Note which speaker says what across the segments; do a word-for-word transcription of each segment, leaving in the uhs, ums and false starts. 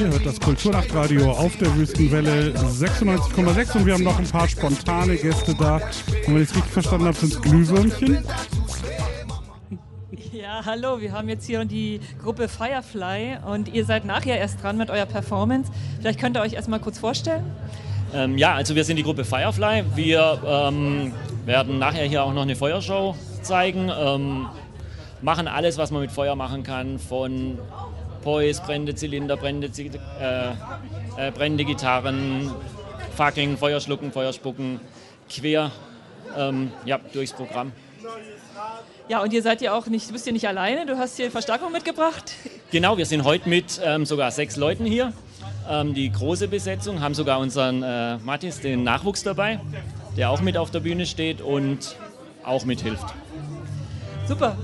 Speaker 1: Ihr hört das Kulturnachtradio auf der Wüstenwelle sechsundneunzig Komma sechs und wir haben noch ein paar spontane Gäste da. Und wenn ich es richtig verstanden habe, sind es Glühwürmchen.
Speaker 2: Ja, hallo, wir haben jetzt hier die Gruppe Firefly und ihr seid nachher erst dran mit eurer Performance. Vielleicht könnt ihr euch erstmal kurz vorstellen.
Speaker 3: Ähm, ja, also wir sind die Gruppe Firefly. Wir ähm, werden nachher hier auch noch eine Feuershow zeigen. Ähm, machen alles, was man mit Feuer machen kann, von Pois, brennende Zylinder, brennende, äh, äh, brennende Gitarren, Fackeln, Feuerschlucken, Feuerspucken, quer ähm, ja, durchs Programm.
Speaker 2: Ja, und ihr seid ja auch nicht, du bist ja nicht alleine, du hast hier Verstärkung mitgebracht.
Speaker 3: Genau, wir sind heute mit ähm, sogar sechs Leuten hier. Ähm, die große Besetzung, haben sogar unseren äh, Mathis, den Nachwuchs dabei, der auch mit auf der Bühne steht und auch mithilft.
Speaker 2: Super.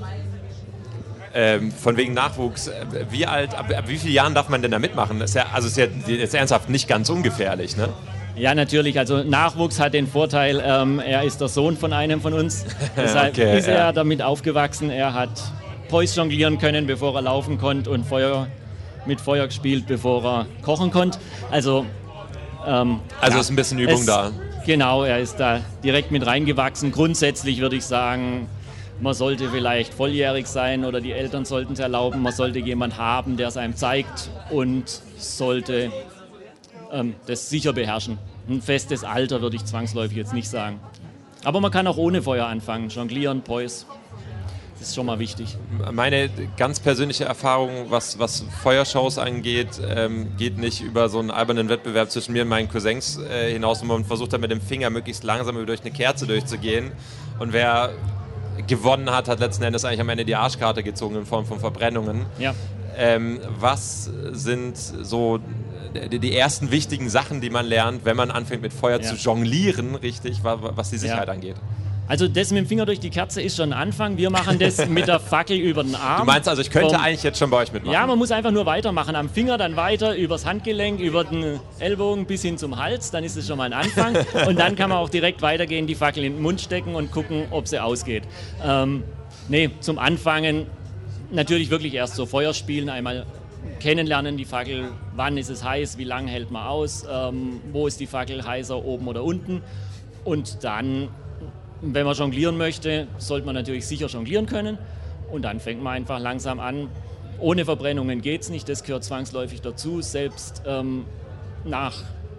Speaker 4: Ähm, von wegen Nachwuchs, wie alt, ab, ab wie vielen Jahren darf man denn da mitmachen? Das ist ja, also ist ja jetzt ernsthaft nicht ganz ungefährlich, ne?
Speaker 3: Ja, natürlich. Also Nachwuchs hat den Vorteil, ähm, er ist der Sohn von einem von uns. Deshalb okay, ist er ja. damit aufgewachsen. Er hat Pois jonglieren können, bevor er laufen konnte und Feuer, mit Feuer gespielt, bevor er kochen konnte. Also, ähm,
Speaker 4: also
Speaker 3: ja,
Speaker 4: ist ein bisschen Übung
Speaker 3: es,
Speaker 4: da.
Speaker 3: Genau, er ist da direkt mit reingewachsen. Grundsätzlich würde ich sagen, man sollte vielleicht volljährig sein oder die Eltern sollten es erlauben. Man sollte jemanden haben, der es einem zeigt und sollte ähm, das sicher beherrschen. Ein festes Alter würde ich zwangsläufig jetzt nicht sagen. Aber man kann auch ohne Feuer anfangen. Jonglieren, Pois, das ist schon mal wichtig.
Speaker 4: Meine ganz persönliche Erfahrung, was, was Feuershows angeht, ähm, geht nicht über so einen albernen Wettbewerb zwischen mir und meinen Cousins äh, hinaus, wo man versucht hat, mit dem Finger möglichst langsam durch eine Kerze durchzugehen. Und wer gewonnen hat, hat letzten Endes eigentlich am Ende die Arschkarte gezogen in Form von Verbrennungen.
Speaker 3: Ja.
Speaker 4: Ähm, was sind so die, die ersten wichtigen Sachen, die man lernt, wenn man anfängt mit Feuer ja. zu jonglieren, richtig, was die Sicherheit ja. angeht?
Speaker 3: Also das mit dem Finger durch die Kerze ist schon ein Anfang. Wir machen das mit der Fackel über den Arm.
Speaker 4: Du meinst also, ich könnte
Speaker 3: Vom,
Speaker 4: eigentlich jetzt schon bei euch mitmachen?
Speaker 3: Ja, man muss einfach nur weitermachen. Am Finger dann weiter, übers Handgelenk, über den Ellbogen bis hin zum Hals. Dann ist es schon mal ein Anfang. Und dann kann man auch direkt weitergehen, die Fackel in den Mund stecken und gucken, ob sie ausgeht. Ähm, nee, zum Anfangen natürlich wirklich erst so Feuer spielen, einmal kennenlernen die Fackel, wann ist es heiß, wie lange hält man aus, ähm, wo ist die Fackel heißer, oben oder unten. Und dann, wenn man jonglieren möchte, sollte man natürlich sicher jonglieren können. Und dann fängt man einfach langsam an. Ohne Verbrennungen geht es nicht, das gehört zwangsläufig dazu. Selbst ähm, nach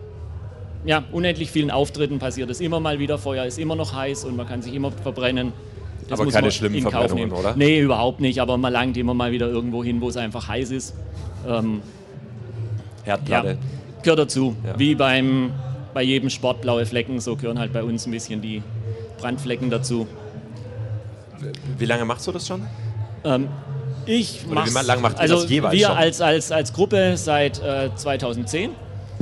Speaker 3: ja, unendlich vielen Auftritten passiert es immer mal wieder. Feuer ist immer noch heiß und man kann sich immer verbrennen. Das
Speaker 4: aber keine schlimmen Verbrennungen, oder?
Speaker 3: Nee, überhaupt nicht, aber man langt immer mal wieder irgendwo hin, wo es einfach heiß ist. Ähm,
Speaker 4: Herdplatte.
Speaker 3: Ja, gehört dazu. Ja. Wie beim, bei jedem Sport blaue Flecken, so gehören halt bei uns ein bisschen die Brandflecken dazu.
Speaker 4: Wie lange machst du das schon?
Speaker 3: Ähm, ich
Speaker 4: Oder wie lange macht ihr
Speaker 3: also
Speaker 4: das jeweils
Speaker 3: wir
Speaker 4: schon?
Speaker 3: als, als, als Gruppe seit äh, zweitausendzehn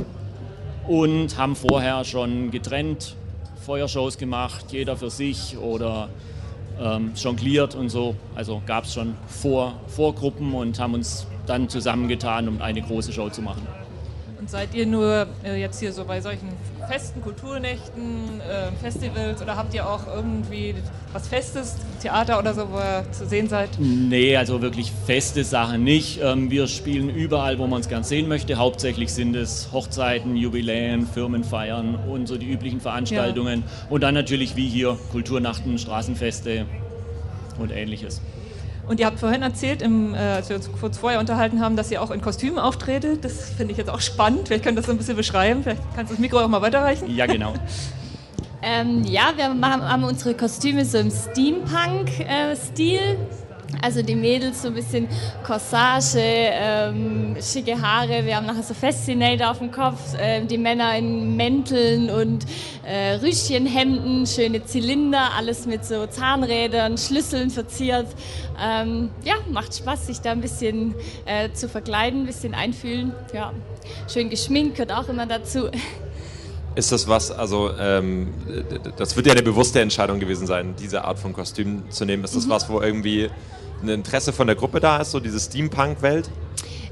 Speaker 3: und haben vorher schon getrennt Feuershows gemacht, jeder für sich oder ähm, jongliert und so. Also gab es schon vor, Vorgruppen und haben uns dann zusammengetan, um eine große Show zu machen.
Speaker 2: Und seid ihr nur äh, jetzt hier so bei solchen Festen, Kulturnächten, äh, Festivals oder habt ihr auch irgendwie was Festes, Theater oder so, wo ihr zu sehen seid?
Speaker 3: Nee, also wirklich feste Sachen nicht. Ähm, wir spielen überall, wo man es gern sehen möchte. Hauptsächlich sind es Hochzeiten, Jubiläen, Firmenfeiern und so die üblichen Veranstaltungen. Ja. Und dann natürlich wie hier Kulturnachten, Straßenfeste und Ähnliches.
Speaker 2: Und ihr habt vorhin erzählt, im, äh, als wir uns kurz vorher unterhalten haben, dass ihr auch in Kostümen auftretet. Das finde ich jetzt auch spannend. Vielleicht könnt ihr das so ein bisschen beschreiben. Vielleicht kannst du das Mikro auch mal weiterreichen.
Speaker 3: Ja, genau.
Speaker 5: ähm, ja, wir machen, haben unsere Kostüme so im Steampunk-Stil. Äh, also die Mädels so ein bisschen Corsage, ähm, schicke Haare. Wir haben nachher so Fascinator auf dem Kopf. Äh, die Männer in Mänteln und äh, Rüschenhemden, schöne Zylinder, alles mit so Zahnrädern, Schlüsseln verziert. Ähm, ja, macht Spaß, sich da ein bisschen äh, zu verkleiden, ein bisschen einfühlen. Ja, schön geschminkt gehört auch immer dazu.
Speaker 4: Ist das was, also ähm, das wird ja eine bewusste Entscheidung gewesen sein, diese Art von Kostüm zu nehmen. Ist das mhm. was, wo irgendwie ein Interesse von der Gruppe da ist, so diese Steampunk-Welt?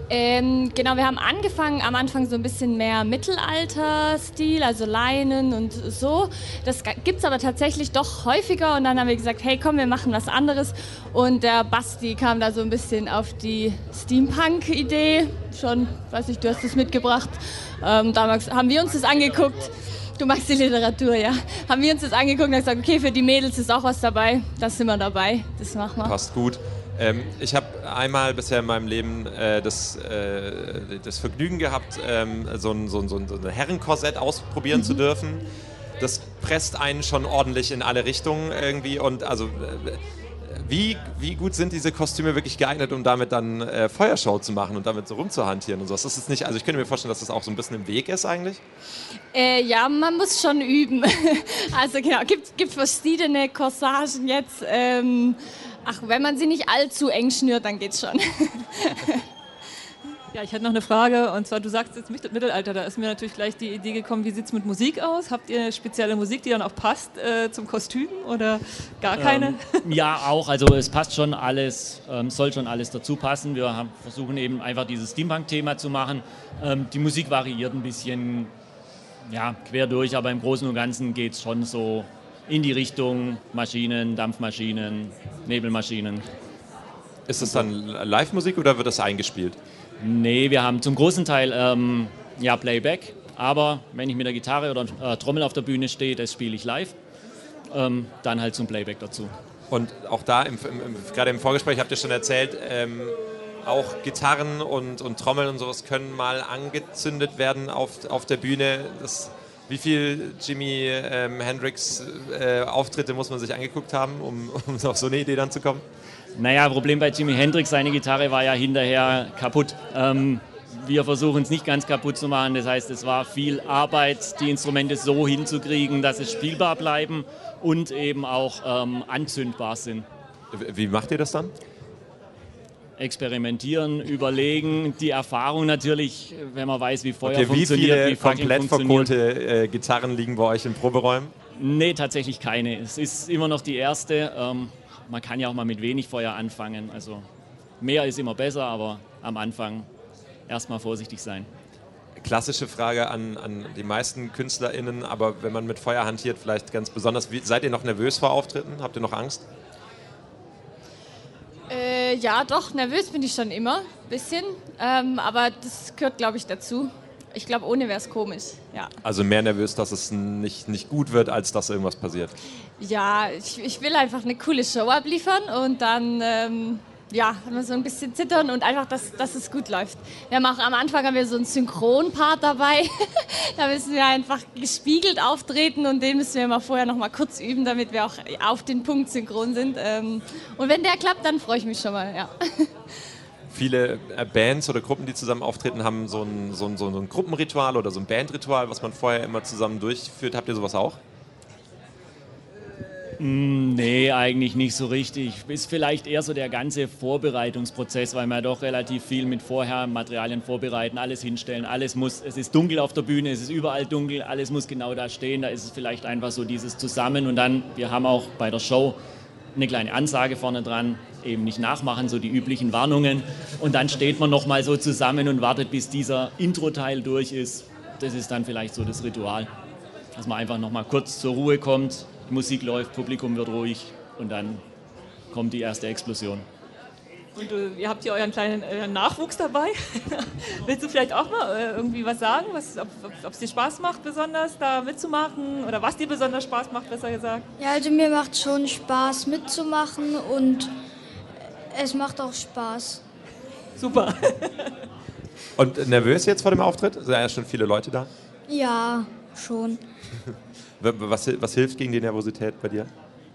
Speaker 5: Ähm, genau, wir haben angefangen am Anfang so ein bisschen mehr Mittelalter-Stil, also Leinen und so. Das gibt es aber tatsächlich doch häufiger und dann haben wir gesagt, hey komm, wir machen was anderes. Und der Basti kam da so ein bisschen auf die Steampunk-Idee. Schon, weiß ich, du hast das mitgebracht. Ähm, damals haben wir uns das angeguckt. Du magst die Literatur, ja. Haben wir uns das angeguckt und gesagt, okay, für die Mädels ist auch was dabei. Da sind wir dabei, das machen wir.
Speaker 4: Passt gut. Ähm, ich habe einmal bisher in meinem Leben äh, das, äh, das Vergnügen gehabt, ähm, so, ein, so, ein, so ein Herrenkorsett ausprobieren mhm. zu dürfen. Das presst einen schon ordentlich in alle Richtungen irgendwie. Und also, äh, wie, wie gut sind diese Kostüme wirklich geeignet, um damit dann äh, Feuershow zu machen und damit so rumzuhantieren und so? Das ist nicht, also ich könnte mir vorstellen, dass das auch so ein bisschen im Weg ist eigentlich.
Speaker 5: Äh, ja, man muss schon üben. Also genau, gibt gibt verschiedene Corsagen jetzt. Ähm, Ach, wenn man sie nicht allzu eng schnürt, dann geht's schon.
Speaker 2: Ja, ich hätte noch eine Frage, und zwar, du sagst jetzt Mittelalter, da ist mir natürlich gleich die Idee gekommen, wie sieht es mit Musik aus? Habt ihr spezielle Musik, die dann auch passt äh, zum Kostüm oder gar keine?
Speaker 3: Ähm, ja, auch, also es passt schon alles, ähm, soll schon alles dazu passen. Wir haben, versuchen eben einfach dieses Steampunk-Thema zu machen. Ähm, die Musik variiert ein bisschen, ja, quer durch, aber im Großen und Ganzen geht es schon so in die Richtung Maschinen, Dampfmaschinen, Nebelmaschinen.
Speaker 4: Ist das dann Live-Musik oder wird das eingespielt?
Speaker 3: Nee, wir haben zum großen Teil ähm, ja, Playback, aber wenn ich mit der Gitarre oder äh, Trommel auf der Bühne stehe, das spiele ich live, ähm, dann halt zum Playback dazu.
Speaker 4: Und auch da, im, im, gerade im Vorgespräch habt ihr schon erzählt, ähm, auch Gitarren und, und Trommeln und sowas können mal angezündet werden auf, auf der Bühne. Das Wie viel Jimi ähm, Hendrix äh, Auftritte muss man sich angeguckt haben, um, um auf so eine Idee dann zu kommen?
Speaker 3: Naja, Problem bei Jimi Hendrix, seine Gitarre war ja hinterher kaputt. Ähm, wir versuchen es nicht ganz kaputt zu machen, das heißt, es war viel Arbeit, die Instrumente so hinzukriegen, dass es spielbar bleiben und eben auch ähm, anzündbar sind.
Speaker 4: Wie macht ihr das dann?
Speaker 3: Experimentieren, überlegen, die Erfahrung natürlich, wenn man weiß, wie Feuer
Speaker 4: okay,
Speaker 3: funktioniert,
Speaker 4: wie viele
Speaker 3: wie Fackeln
Speaker 4: komplett
Speaker 3: funktionieren.
Speaker 4: verkohlte äh, Gitarren liegen bei euch in Proberäumen?
Speaker 3: Nee, tatsächlich keine. Es ist immer noch die erste. Ähm, man kann ja auch mal mit wenig Feuer anfangen. Also mehr ist immer besser, aber am Anfang erstmal vorsichtig sein.
Speaker 4: Klassische Frage an, an die meisten KünstlerInnen, aber wenn man mit Feuer hantiert, vielleicht ganz besonders. Wie, seid ihr noch nervös vor Auftritten? Habt ihr noch Angst?
Speaker 5: Äh, ja, doch, nervös bin ich schon immer, ein bisschen. Ähm, aber das gehört, glaube ich, dazu. Ich glaube, ohne wäre es komisch, ja.
Speaker 4: Also mehr nervös, dass es nicht, nicht gut wird, als dass irgendwas passiert?
Speaker 5: Ja, ich, ich will einfach eine coole Show abliefern und dann, ähm, ja, haben wir so ein bisschen zittern und einfach, dass, dass es gut läuft. Wir haben auch am Anfang haben wir so einen Synchronpart dabei. Da müssen wir einfach gespiegelt auftreten und den müssen wir mal vorher noch mal kurz üben, damit wir auch auf den Punkt synchron sind. Ähm, und wenn der klappt, dann freue ich mich schon mal, ja.
Speaker 4: Viele Bands oder Gruppen, die zusammen auftreten, haben so ein, so ein, so ein Gruppenritual oder so ein Bandritual, was man vorher immer zusammen durchführt. Habt ihr sowas auch?
Speaker 3: Nee, eigentlich nicht so richtig. Ist vielleicht eher so der ganze Vorbereitungsprozess, weil wir doch relativ viel mit vorher Materialien vorbereiten, alles hinstellen, alles muss, es ist dunkel auf der Bühne, es ist überall dunkel, alles muss genau da stehen, da ist es vielleicht einfach so dieses Zusammen und dann, wir haben auch bei der Show eine kleine Ansage vorne dran, eben nicht nachmachen, so die üblichen Warnungen und dann steht man nochmal so zusammen und wartet, bis dieser Intro-Teil durch ist. Das ist dann vielleicht so das Ritual, dass man einfach nochmal kurz zur Ruhe kommt. Die Musik läuft, Publikum wird ruhig und dann kommt die erste Explosion.
Speaker 2: Und äh, ihr habt hier euren kleinen äh, Nachwuchs dabei. Willst du vielleicht auch mal äh, irgendwie was sagen, was, ob es dir Spaß macht besonders, da mitzumachen oder was dir besonders Spaß macht, besser gesagt?
Speaker 6: Ja, also mir macht schon Spaß mitzumachen und es macht auch Spaß.
Speaker 2: Super.
Speaker 4: Und nervös jetzt vor dem Auftritt? Sind ja schon viele Leute da?
Speaker 6: Ja, schon.
Speaker 4: Was, was hilft gegen die Nervosität bei dir?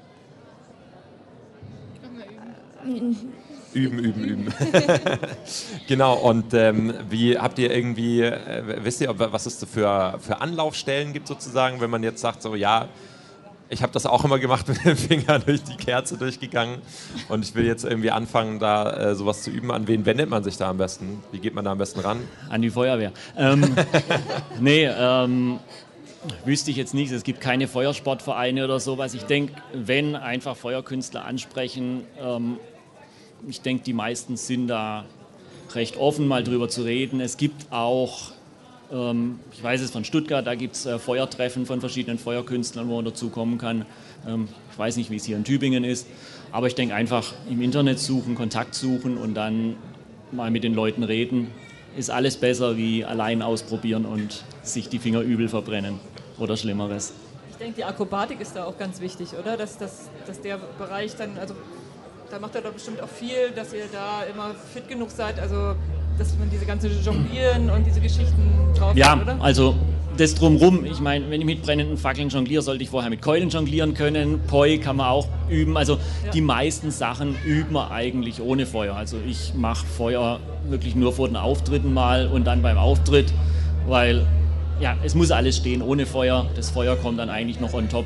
Speaker 4: Üben, üben, üben. Genau, und ähm, wie habt ihr irgendwie, äh, wisst ihr, was es für, für Anlaufstellen gibt sozusagen, wenn man jetzt sagt, so ja, ich habe das auch immer gemacht, mit dem Finger durch die Kerze durchgegangen und ich will jetzt irgendwie anfangen, da äh, sowas zu üben. An wen wendet man sich da am besten? Wie geht man da am besten ran?
Speaker 3: An die Feuerwehr. Ähm, nee, ähm... wüsste ich jetzt nicht, es gibt keine Feuersportvereine oder sowas. Ich denke, wenn einfach Feuerkünstler ansprechen, ähm, ich denke, die meisten sind da recht offen, mal drüber zu reden. Es gibt auch, ähm, ich weiß es von Stuttgart, da gibt es äh, Feuertreffen von verschiedenen Feuerkünstlern, wo man dazukommen kann. Ähm, ich weiß nicht, wie es hier in Tübingen ist, aber ich denke einfach im Internet suchen, Kontakt suchen und dann mal mit den Leuten reden. Ist alles besser wie allein ausprobieren und sich die Finger übel verbrennen oder Schlimmeres.
Speaker 2: Ich denke, die Akrobatik ist da auch ganz wichtig, oder? Dass, dass, dass der Bereich dann, also da macht er doch bestimmt auch viel, dass ihr da immer fit genug seid, also dass man diese ganze Jonglieren und diese Geschichten drauf
Speaker 3: Ja,
Speaker 2: hat, oder?
Speaker 3: also das Drumrum, ich meine, wenn ich mit brennenden Fackeln jongliere, sollte ich vorher mit Keulen jonglieren können. Poi kann man auch üben. Also ja. Die meisten Sachen üben wir eigentlich ohne Feuer. Also ich mache Feuer wirklich nur vor den Auftritten mal und dann beim Auftritt, weil ja, es muss alles stehen ohne Feuer. Das Feuer kommt dann eigentlich noch on top.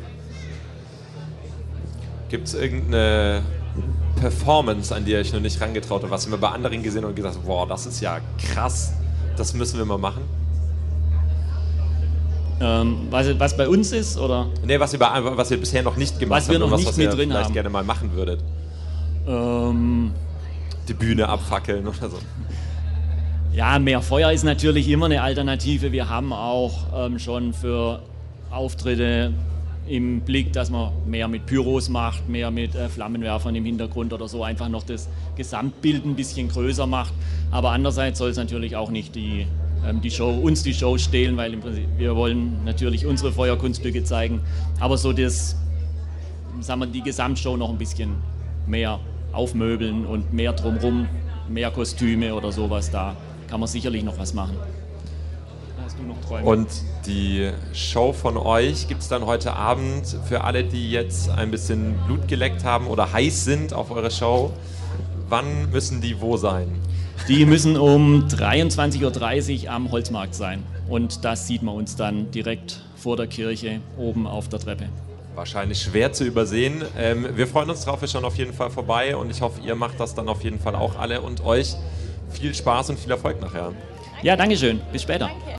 Speaker 4: Gibt es irgendeine Performance, an die ihr euch noch nicht rangetraut habt, was ihr mal bei anderen gesehen habt und gesagt habt, wow, das ist ja krass, das müssen wir mal machen?
Speaker 3: Ähm, was, was bei uns ist, oder?
Speaker 4: Nee, was ihr, bei, was ihr bisher noch nicht gemacht
Speaker 3: was wir
Speaker 4: habt
Speaker 3: noch
Speaker 4: und was,
Speaker 3: nicht
Speaker 4: was
Speaker 3: mit
Speaker 4: ihr
Speaker 3: drin
Speaker 4: vielleicht
Speaker 3: haben.
Speaker 4: gerne mal machen würdet.
Speaker 3: Ähm,
Speaker 4: Die Bühne abfackeln oder so.
Speaker 3: Ja, mehr Feuer ist natürlich immer eine Alternative. Wir haben auch ähm, schon für Auftritte im Blick, dass man mehr mit Pyros macht, mehr mit äh, Flammenwerfern im Hintergrund oder so, einfach noch das Gesamtbild ein bisschen größer macht. Aber andererseits soll es natürlich auch nicht die, ähm, die Show, uns die Show stehlen, weil im Prinzip wir wollen natürlich unsere Feuerkunststücke zeigen. Aber so das, sagen wir, die Gesamtshow noch ein bisschen mehr aufmöbeln und mehr drumrum, mehr Kostüme oder sowas, da kann man sicherlich noch was machen. Hast du noch Träume?
Speaker 4: Und die Show von euch gibt es dann heute Abend für alle, die jetzt ein bisschen Blut geleckt haben oder heiß sind auf eure Show. Wann müssen die wo sein?
Speaker 3: Die müssen um dreiundzwanzig Uhr dreißig am Holzmarkt sein. Und das sieht man uns dann direkt vor der Kirche oben auf der Treppe.
Speaker 4: Wahrscheinlich schwer zu übersehen. Ähm, wir freuen uns drauf, wir schauen auf jeden Fall vorbei und ich hoffe, ihr macht das dann auf jeden Fall auch alle und euch viel Spaß und viel Erfolg nachher.
Speaker 3: Ja, danke schön. Bis später. Danke.